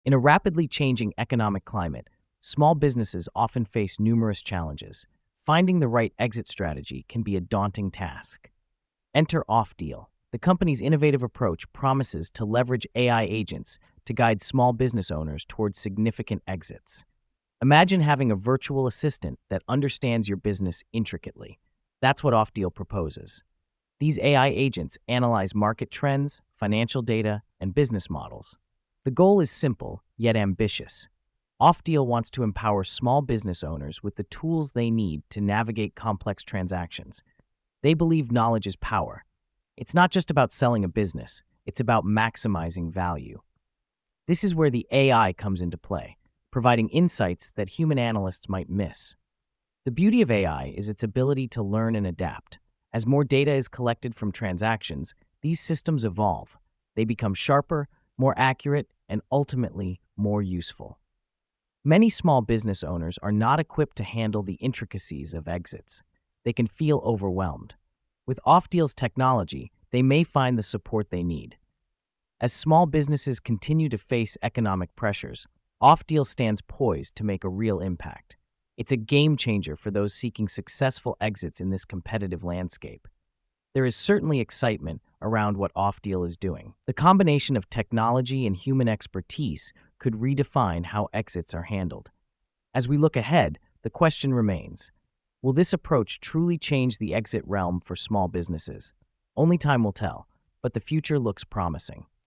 In a rapidly changing economic climate, small businesses often face numerous challenges. Finding the right exit strategy can be a daunting task. Enter OffDeal. The company's innovative approach promises to leverage AI agents to guide small business owners towards significant exits. Imagine having a virtual assistant that understands your business intricately. That's what OffDeal proposes. These AI agents analyze market trends, financial data, and business models. The goal is simple, yet ambitious. OffDeal wants to empower small business owners with the tools they need to navigate complex transactions. They believe knowledge is power. It's not just about selling a business, it's about maximizing value. This is where the AI comes into play, providing insights that human analysts might miss. The beauty of AI is its ability to learn and adapt. As more data is collected from transactions, these systems evolve. They become sharper, more accurate, and ultimately more useful. Many small business owners are not equipped to handle the intricacies of exits. They can feel overwhelmed. With OffDeal's technology, they may find the support they need. As small businesses continue to face economic pressures, OffDeal stands poised to make a real impact. It's a game changer for those seeking successful exits in this competitive landscape. There is certainly excitement around what OffDeal is doing. The combination of technology and human expertise could redefine how exits are handled. As we look ahead, the question remains, will this approach truly change the exit realm for small businesses? Only time will tell, but the future looks promising.